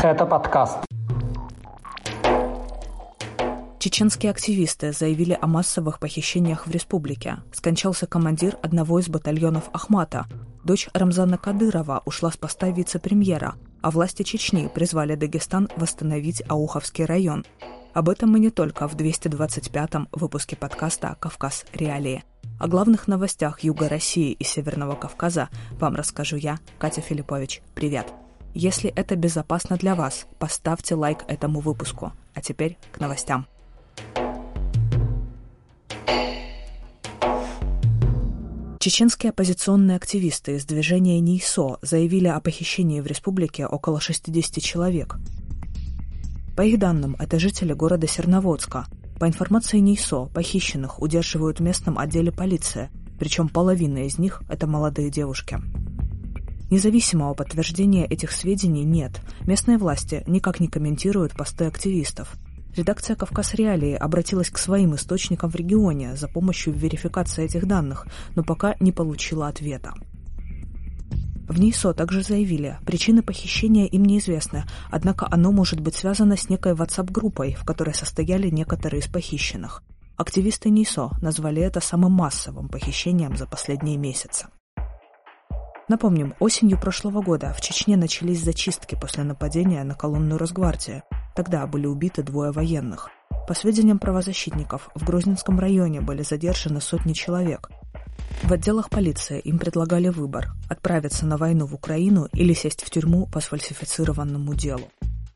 Это подкаст. Чеченские активисты заявили о массовых похищениях в республике. Скончался командир одного из батальонов Ахмата. Дочь Рамзана Кадырова ушла с поста вице-премьера, а власти Чечни призвали Дагестан восстановить Ауховский район. Об этом и не только в 225-м выпуске подкаста «Кавказ. Реалии». О главных новостях Юга России и Северного Кавказа вам расскажу я, Катя Филиппович. Привет! Если это безопасно для вас, поставьте лайк этому выпуску. А теперь к новостям. Чеченские оппозиционные активисты из движения НИИСО заявили о похищении в республике около 60 человек. По их данным, это жители города Серноводска. По информации НИИСО, похищенных удерживают в местном отделе полиции, причем половина из них – это молодые девушки. Независимого подтверждения этих сведений нет. Местные власти никак не комментируют посты активистов. Редакция «Кавказ. Реалии» обратилась к своим источникам в регионе за помощью в верификации этих данных, но пока не получила ответа. В НИИСО также заявили, причины похищения им неизвестны, однако оно может быть связано с некой WhatsApp-группой, в которой состояли некоторые из похищенных. Активисты НИИСО назвали это самым массовым похищением за последние месяцы. Напомним, осенью прошлого года в Чечне начались зачистки после нападения на колонну Росгвардии. Тогда были убиты 2 военных. По сведениям правозащитников, в Грозненском районе были задержаны сотни человек. В отделах полиции им предлагали выбор – отправиться на войну в Украину или сесть в тюрьму по сфальсифицированному делу.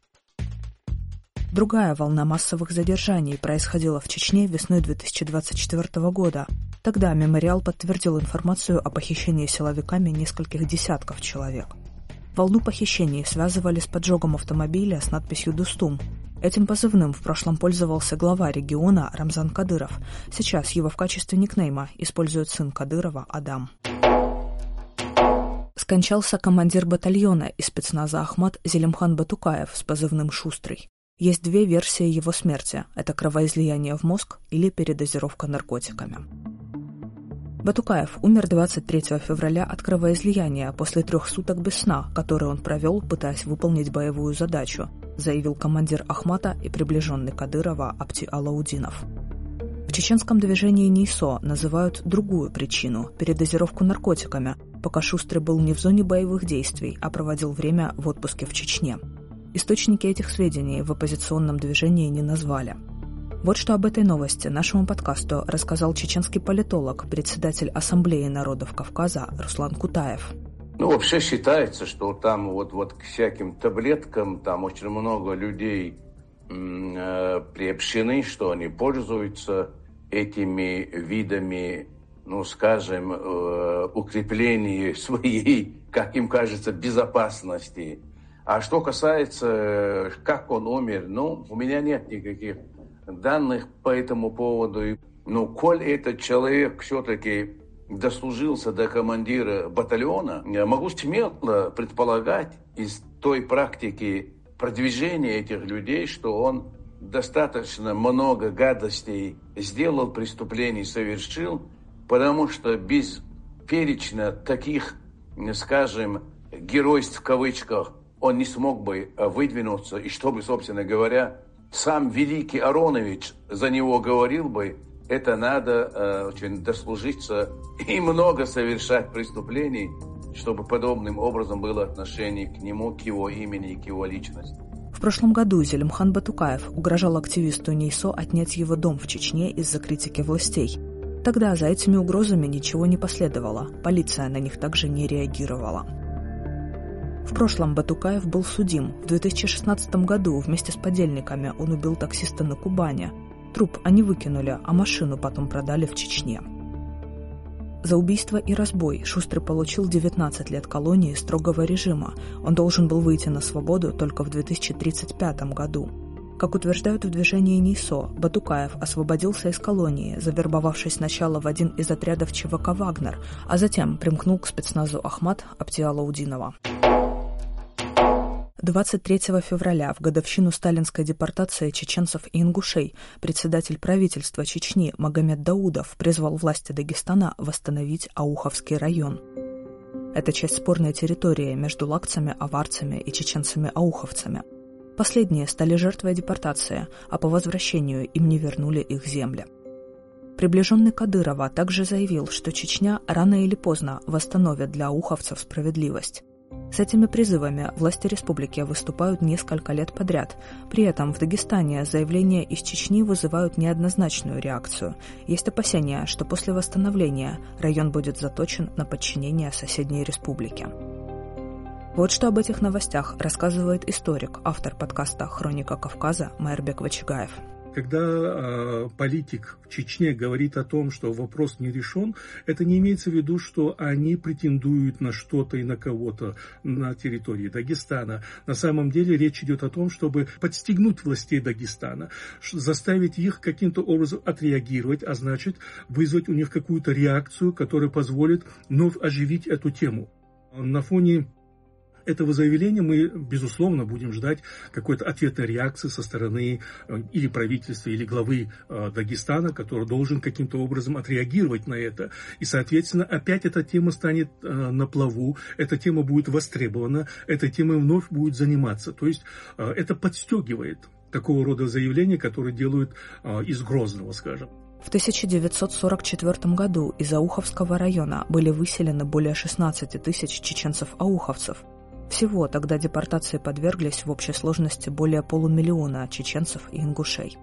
Другая волна массовых задержаний происходила в Чечне весной 2024 года. Тогда «Мемориал» подтвердил информацию о похищении силовиками нескольких десятков человек. Волну похищений связывали с поджогом автомобиля с надписью «Дустум». Этим позывным в прошлом пользовался глава региона Рамзан Кадыров. Сейчас его в качестве никнейма использует сын Кадырова Адам. Скончался командир батальона из спецназа Ахмат Зелимхан Батукаев с позывным «Шустрый». Есть 2 версии его смерти – это кровоизлияние в мозг или передозировка наркотиками. Батукаев умер 23 февраля от кровоизлияния после 3 суток без сна, которые он провел, пытаясь выполнить боевую задачу, заявил командир Ахмата и приближенный Кадырова Апти Алаудинов. В чеченском движении НИИСО называют другую причину – передозировку наркотиками, пока Шустрый был не в зоне боевых действий, а проводил время в отпуске в Чечне. Источники этих сведений в оппозиционном движении не назвали. Вот что об этой новости нашему подкасту рассказал чеченский политолог, председатель Ассамблеи народов Кавказа Руслан Кутаев. Вообще считается, что там вот к всяким таблеткам там очень много людей приобщены, что они пользуются этими видами, скажем, укрепления своей, как им кажется, безопасности. А что касается, как он умер, у меня нет никаких данных по этому поводу. Коль этот человек все-таки дослужился до командира батальона, я могу смело предполагать из той практики продвижения этих людей, что он достаточно много гадостей сделал, преступлений совершил, потому что без перечня таких, скажем, геройств в кавычках, он не смог бы выдвинуться, и чтобы, собственно говоря, сам великий Аронович за него говорил бы, это надо очень дослужиться и много совершать преступлений, чтобы подобным образом было отношение к нему, к его имени и к его личности. В прошлом году Зелимхан Батукаев угрожал активисту НИИСО отнять его дом в Чечне из-за критики властей. Тогда за этими угрозами ничего не последовало, полиция на них также не реагировала. В прошлом Батукаев был судим. В 2016 году вместе с подельниками он убил таксиста на Кубани. Труп они выкинули, а машину потом продали в Чечне. За убийство и разбой Шустрый получил 19 лет колонии строгого режима. Он должен был выйти на свободу только в 2035 году. Как утверждают в движении НИИСО, Батукаев освободился из колонии, завербовавшись сначала в один из отрядов ЧВК «Вагнер», а затем примкнул к спецназу Ахмат Апти Алаудинова. 23 февраля, в годовщину сталинской депортации чеченцев и ингушей, председатель правительства Чечни Магомед Даудов призвал власти Дагестана восстановить Ауховский район. Это часть спорной территории между лакцами, аварцами и чеченцами-ауховцами. Последние стали жертвой депортации, а по возвращению им не вернули их земли. Приближенный Кадырова также заявил, что Чечня рано или поздно восстановит для ауховцев справедливость. С этими призывами власти республики выступают несколько лет подряд. При этом в Дагестане заявления из Чечни вызывают неоднозначную реакцию. Есть опасения, что после восстановления район будет заточен на подчинение соседней республике. Вот что об этих новостях рассказывает историк, автор подкаста «Хроника Кавказа» Майырбек Вачигаев. Когда политик в Чечне говорит о том, что вопрос не решен, это не имеется в виду, что они претендуют на что-то и на кого-то на территории Дагестана. На самом деле речь идет о том, чтобы подстегнуть властей Дагестана, заставить их каким-то образом отреагировать, а значит вызвать у них какую-то реакцию, которая позволит вновь оживить эту тему. На фоне этого заявления мы, безусловно, будем ждать какой-то ответной реакции со стороны или правительства, или главы Дагестана, который должен каким-то образом отреагировать на это. И, соответственно, опять эта тема станет на плаву, эта тема будет востребована, этой темой вновь будет заниматься. То есть это подстегивает такого рода заявления, которые делают из Грозного, скажем. В 1944 году из Ауховского района были выселены более 16 тысяч чеченцев-ауховцев. Всего тогда депортации подверглись в общей сложности более 500 000 чеченцев и ингушей.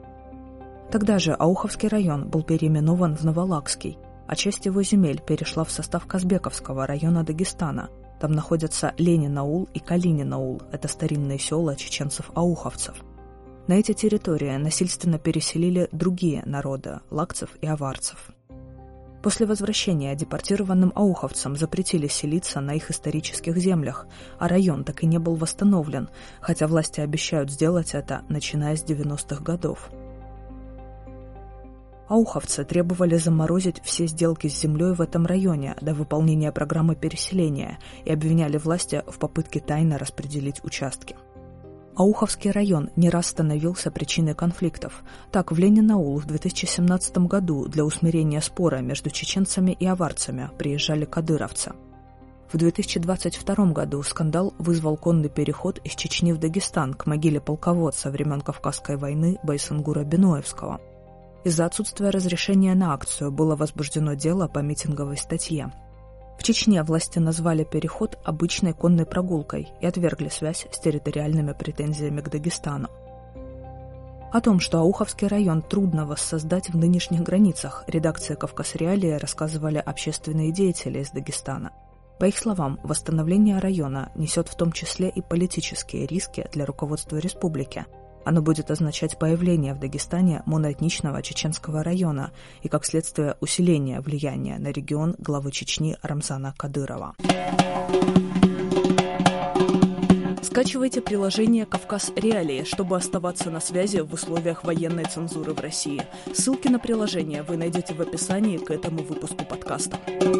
Тогда же Ауховский район был переименован в Новолакский, а часть его земель перешла в состав Казбековского района Дагестана. Там находятся Ленин-аул и Калинин-аул, это старинные села чеченцев-ауховцев. На эти территории насильственно переселили другие народы – лакцев и аварцев. После возвращения депортированным ауховцам запретили селиться на их исторических землях, а район так и не был восстановлен, хотя власти обещают сделать это, начиная с 90-х годов. Ауховцы требовали заморозить все сделки с землей в этом районе до выполнения программы переселения и обвиняли власти в попытке тайно распределить участки. Ауховский район не раз становился причиной конфликтов. Так, в Ленин-аул в 2017 году для усмирения спора между чеченцами и аварцами приезжали кадыровцы. В 2022 году скандал вызвал конный переход из Чечни в Дагестан к могиле полководца времен Кавказской войны Байсангура Биноевского. Из-за отсутствия разрешения на акцию было возбуждено дело по митинговой статье. В Чечне власти назвали переход обычной конной прогулкой и отвергли связь с территориальными претензиями к Дагестану. О том, что Ауховский район трудно воссоздать в нынешних границах, редакции «Кавказ-Реалии» рассказывали общественные деятели из Дагестана. По их словам, восстановление района несет в том числе и политические риски для руководства республики. Оно будет означать появление в Дагестане моноэтничного чеченского района и, как следствие, усиление влияния на регион главы Чечни Рамзана Кадырова. Скачивайте приложение «Кавказ-Реалии», чтобы оставаться на связи в условиях военной цензуры в России. Ссылки на приложение вы найдете в описании к этому выпуску подкаста.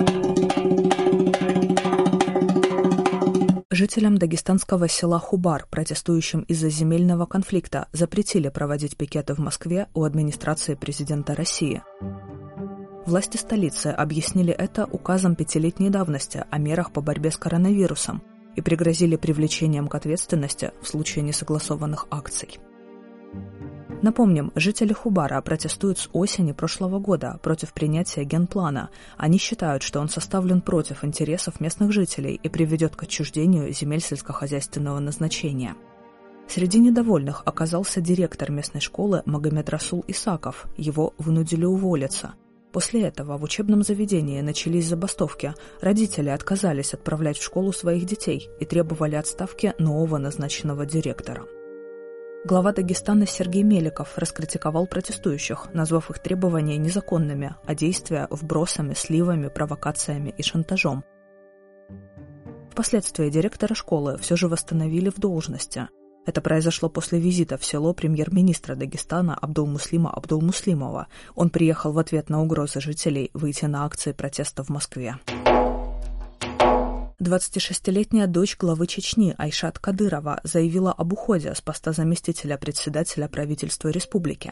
Жителям дагестанского села Хубар, протестующим из-за земельного конфликта, запретили проводить пикеты в Москве у администрации президента России. Власти столицы объяснили это указом 5-летней давности о мерах по борьбе с коронавирусом и пригрозили привлечением к ответственности в случае несогласованных акций. Напомним, жители Хубара протестуют с осени прошлого года против принятия генплана. Они считают, что он составлен против интересов местных жителей и приведет к отчуждению земель сельскохозяйственного назначения. Среди недовольных оказался директор местной школы Магомед Расул Исаков. Его вынудили уволиться. После этого в учебном заведении начались забастовки. Родители отказались отправлять в школу своих детей и требовали отставки нового назначенного директора. Глава Дагестана Сергей Меликов раскритиковал протестующих, назвав их требования незаконными, а действия вбросами, сливами, провокациями и шантажом. Впоследствии директора школы все же восстановили в должности. Это произошло после визита в село премьер-министра Дагестана Абдулмуслима Абдулмуслимова. Он приехал в ответ на угрозы жителей выйти на акции протеста в Москве. 26-летняя дочь главы Чечни Айшат Кадырова заявила об уходе с поста заместителя председателя правительства республики.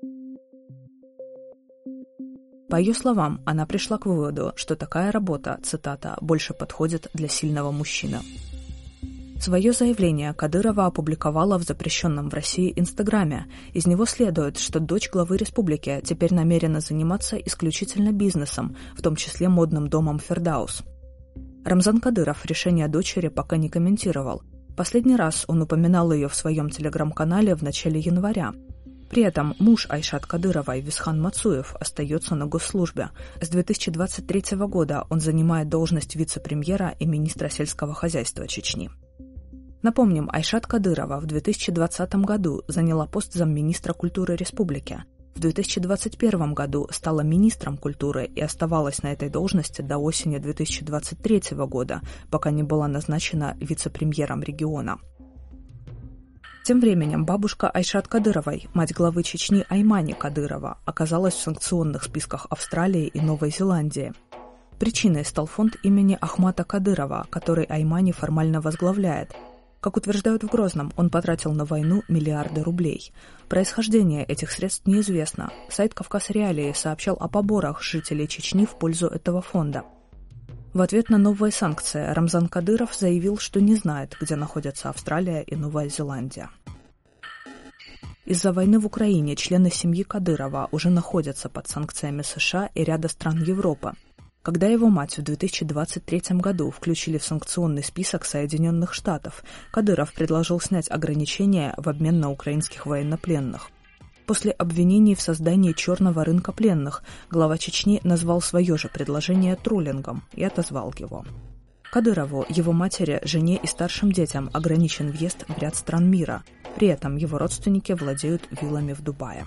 По ее словам, она пришла к выводу, что такая работа, цитата, «больше подходит для сильного мужчины». Свое заявление Кадырова опубликовала в запрещенном в России Инстаграме. Из него следует, что дочь главы республики теперь намерена заниматься исключительно бизнесом, в том числе модным домом «Фердаус». Рамзан Кадыров решение дочери пока не комментировал. Последний раз он упоминал ее в своем телеграм-канале в начале января. При этом муж Айшат Кадыровой, Висхан Мацуев, остается на госслужбе. С 2023 года он занимает должность вице-премьера и министра сельского хозяйства Чечни. Напомним, Айшат Кадырова в 2020 году заняла пост замминистра культуры республики. В 2021 году стала министром культуры и оставалась на этой должности до осени 2023 года, пока не была назначена вице-премьером региона. Тем временем бабушка Айшат Кадыровой, мать главы Чечни Аймани Кадырова, оказалась в санкционных списках Австралии и Новой Зеландии. Причиной стал фонд имени Ахмата Кадырова, который Аймани формально возглавляет. Как утверждают в Грозном, он потратил на войну миллиарды рублей. Происхождение этих средств неизвестно. Сайт «Кавказ Реалии» сообщал о поборах жителей Чечни в пользу этого фонда. В ответ на новые санкции Рамзан Кадыров заявил, что не знает, где находятся Австралия и Новая Зеландия. Из-за войны в Украине члены семьи Кадырова уже находятся под санкциями США и ряда стран Европы. Когда его мать в 2023 году включили в санкционный список Соединенных Штатов, Кадыров предложил снять ограничения в обмен на украинских военнопленных. После обвинений в создании черного рынка пленных глава Чечни назвал свое же предложение троллингом и отозвал его. Кадырову, его матери, жене и старшим детям ограничен въезд в ряд стран мира. При этом его родственники владеют виллами в Дубае.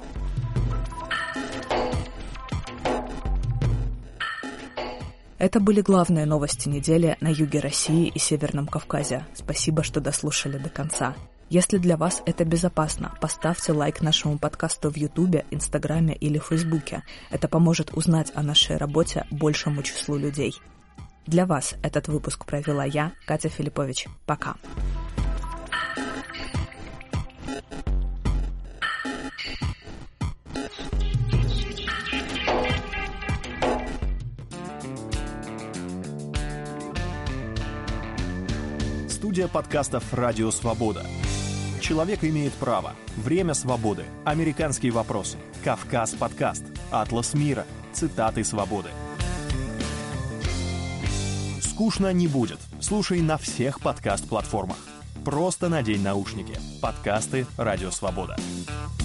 Это были главные новости недели на юге России и Северном Кавказе. Спасибо, что дослушали до конца. Если для вас это безопасно, поставьте лайк нашему подкасту в Ютубе, Инстаграме или Фейсбуке. Это поможет узнать о нашей работе большему числу людей. Для вас этот выпуск провела я, Катя Филиппович. Пока. Студия подкастов «Радио Свобода». Человек имеет право. Время свободы. Американские вопросы. Кавказ подкаст. Атлас мира. Цитаты свободы. Скучно не будет. Слушай на всех подкаст-платформах. Просто надень наушники. Подкасты «Радио Свобода».